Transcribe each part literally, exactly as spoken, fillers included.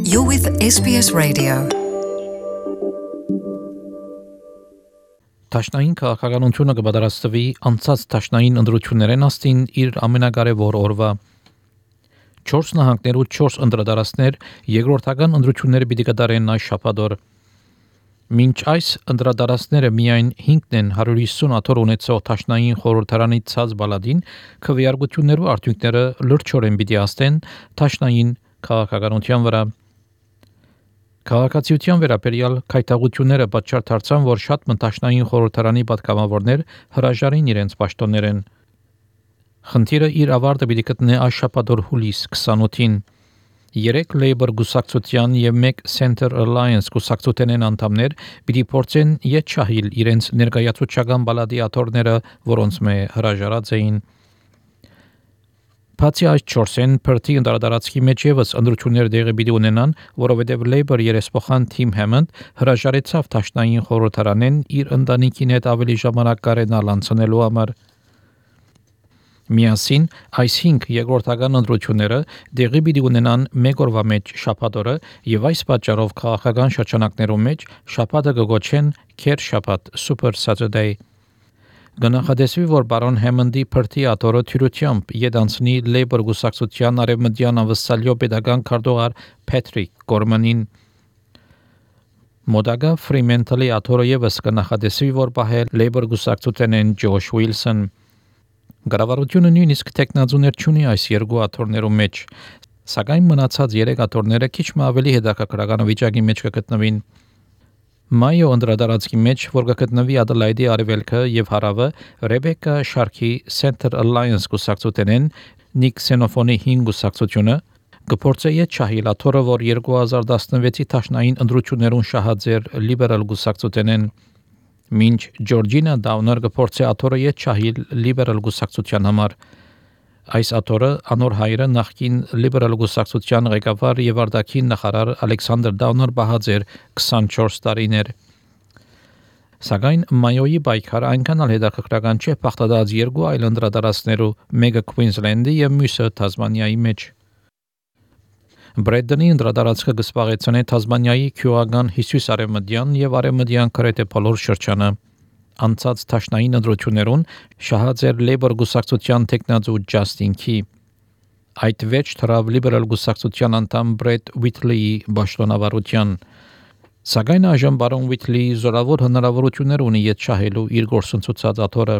You're with S B S Radio. Տաշնային քաղաքականությունը կբادرաստվի անցած տաշնային ընտրություններեն աստին իր ամենակարևոր օրվա չորս նահանգներու չորս անդրադարձներ երկրորդական ընտրությունները պիտի կդարեն այս շաբաթօր։ Մինչ այս անդրադարձները միայն հինգն են հարյուր հիսուն աթոռ ունեցող տաշնային խորհրդարանի ցած բալադին քվեարկություններու արդյունքները լրջորեն պիտի աստեն տաշնային քաղաքականության վրա։ Քաղաքացիության վերաբերյալ քայթաղությունները պատճառ դարձան, որ շատ մտաշնային խորհրդարանի պատգամավորներ հրաժարին իրենց պաշտոններեն։ Խնդիրը իր ավարտը պիտի գտնի այս շաբաթօր հուլիս քսանութին։ Երեք Labour գուսակցության եւ մեկ Center Alliance գուսակցութենեն անդամներ պիտի փորձեն ետ շահիլ իրենց ներկայացուցչական բալադի աթոռները, որոնց մե հրաժարած էին։ Բացի այս չորսեն փրտի ընդդարադարձքի մեջ եւս ընտրություններ դեղի պիտի ունենան, որովհետեւ Labour երեսփոխան Թիմ Հեմոնդ հրաժարեցավ տաշնային խորհրդարանեն իր ընտանիքին հետ ավելի ժամանակ կարենալ անցնելու համար։ Միասին այս հինգ երկրորդական ընտրությունները դեղի պիտի ունենան մեկ օրվա մեջ շաբաթօրը եւ այս պատճառով քաղաքական շրջանակներում մեջ շաբաթը կգոչեն Քեր շաբաթ Super Saturday։ Գնահատեսվի, որ բարոն Հեմոնդի փրտի աթոռը թյուրությամբ յետանցնի Labour գուսակցության արևմտյան ավսալյո pedagogan քարտուղար Փետրիկ Կորմանին։ Մոդագա Fremantle-ի աթոռը եւս գնահատեսվի, որ պահել Labour գուսակցութենեն Ջոշ Ուիլսոն։ Գարավարությունը նույնիսկ տեխնազուներ չունի այս երկու աթոռներու մեջ, սակայն մնացած երեք աթոռները քիչ մ ավելի հետաքրքրական վիճակի մեջ կգտնվին։ Մայո անդրադարձքի մեջ, որ կգտնվի Ադելայդի արևելքը եւ հարավը, Ռեբեկա Շարքի Center Alliance գուսակցութենեն Նիկ Սենոֆոնի հինգ գուսակցությունը կփորձի ետ շահիլ աթոռը, որ երկու հազար տասնվեցի տաշնային ընտրություններուն շահաձեր Liberal գուսակցութենեն, մինչ Ջորջինա Դաուներ կփորձի աթոռը ետ շահիլ Liberal գուսակցության համար։ Այս աթոռը անոր հայրը նախկին Liberal գուսակցության ղեկավար եւ արտաքին նախարար Ալեքսանդր Դաուներ բահաձեր քսանչորս տարիներ։ Սակայն Մայոյի պայքարը այնքան էլ հետաքրքրական չէ բախտադած երկու այլ անդրադարձներու, մեկը Քվինսլենդի եւ մյուսը Թազմանիայի մեջ։ Բրեդոնի անդրադարձը կսպաղեցնե Թազմանիայի քյուղական հյուսիսարևմտյան եւ արևմտյան քրեթե բոլոր շրջանը։ Անցած տաշնային ընտրություններուն շահաձեր Labour գուսակցության տեխնազու Ջաստին Քի։ Այդ վեճ թրավ Liberal գուսակցության անդամ Բրեդ Ուիթլիի պաշտոնավարության։ Սակայն այժմ բարոն Ուիթլի զորավոր հնարավորություններ ունի ետ շահելու իր գործընթացած աթոռը։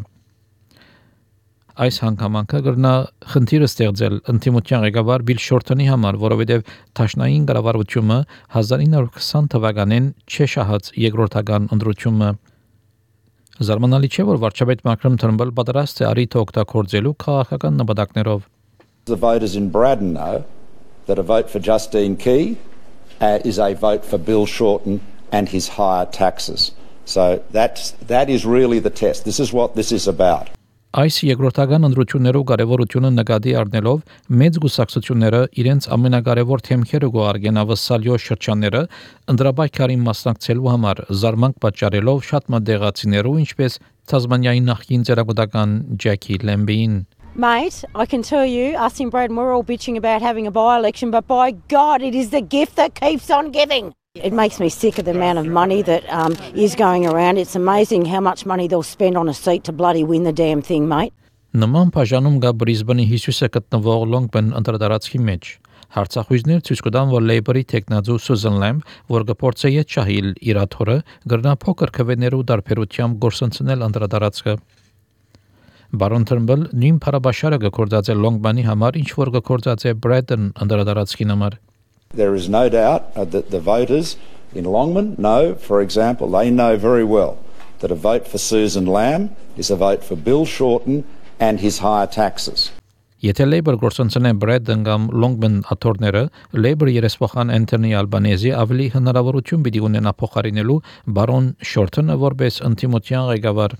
Այս հանգամանքը կրնա խնդիրը ստեղծել ընդդիմության ղեկավար Բիլ Շորթոնի համար, որովհետև տաշնային կառավարությունը հազար ինը հարյուր քսան թվականին չէ շահած երկրորդական ընտրությունը։ Զարմանալի չէ, որ վարչապետ Մակրոն Թըրմբլ պատրաստ է առիթը օգտագործելու քաղաքական նպատակներով։ The voters in Braddon know that a vote for Justine Key uh, is a vote for Bill Shorten and his higher taxes. So that's that is really the test. This is what this is about. Այս երկրորդական ընտրություններու կարևորությունը նկատի առնելով մեծ գուսակցությունները իրենց ամենակարևոր թեմքերը գոհարգեն ավսալյո շրջանները ընդրաբայքարին մասնակցելու համար զարմանք պատճառելով շատ մտեղացիներու, ինչպես Թազմանիայի նախկին ծերագուտական Ջեքի Լեմբին։ Mate, I can tell you, us in Braddon, we're all bitching about having a by-election, but by God, it is the gift that keeps on giving. It makes me sick of the amount of money that um, is going around. It's amazing how much money they'll spend on a seat to bloody win the damn thing, mate. Նման բաժանում գա Բրիզբենի հյուսիսը գտնվող Լոնգբեն անդրադարձքի մեջ։ Հարցախույզներ ցույց կտան, որ Labour-ի տեխնազու Սուզան Լեմբ, որ կփորձի ետ շահիլ իր աթոռը, գրնա փոքր քվեներու դարբերությամբ գործընծնել անդրադարձը։ Բարոն Թըրմբլ նույն փարաբաշարը կգործած է Լոնգբենի համար, ինչ որ կգործած է Բրեդոն անդրադարձքի համար։ There is no doubt that the voters in Longman know, for example, they know very well that a vote for Susan Lamb is a vote for Bill Shorten and his higher taxes. Եթե Labour գործընծնե Բրեդոն կամ Լոնգբեն աթոռները, Labour երեսփոխան Անթոնի Ալբանեզի ավելի հնարավորություն պիտի ունենա փոխարինելու բարոն Շորթոնը որպես ընդդիմության ղեկավար։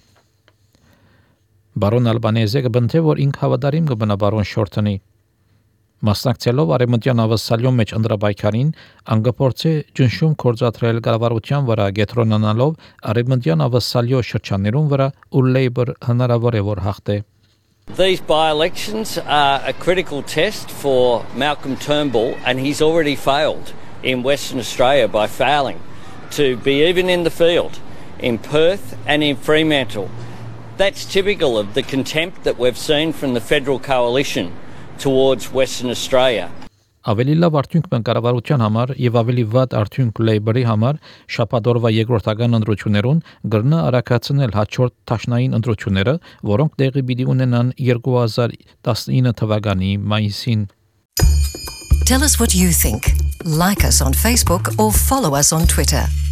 Բարոն Ալբանեզը կբնթե, որ ինք հավատարիմ կբնա բարոն Շորթոնի։ Մասնակցելով արևմտյան ավսալյո մեջ ընդրաբայքարին, անգապորցե ջնշում կործատրել կառավարության վրա գետրոնանալով արևմտյան ավսալյո շրջաններուն վրա ու Labour հնարավոր է որ հաղթե։ These by-elections are a critical test for Malcolm Turnbull, and he's already failed in Western Australia by failing to be even in the field in Perth and in Fremantle. That's typical of the contempt that we've seen from the federal coalition towards Western Australia. Ավելի լավ արդյունք կառավարության համար եւ ավելի վատ արդյունք Labour-ի համար շաբաթօրվա երկրորդական ընտրություններուն գրնա արագացնել հաջորդ տաշնային ընտրությունները, որոնք տեղի պիտի ունենան երկու հազար տասնինը թվականի մայիսին. Tell us what you think. Like us on Facebook or follow us on Twitter.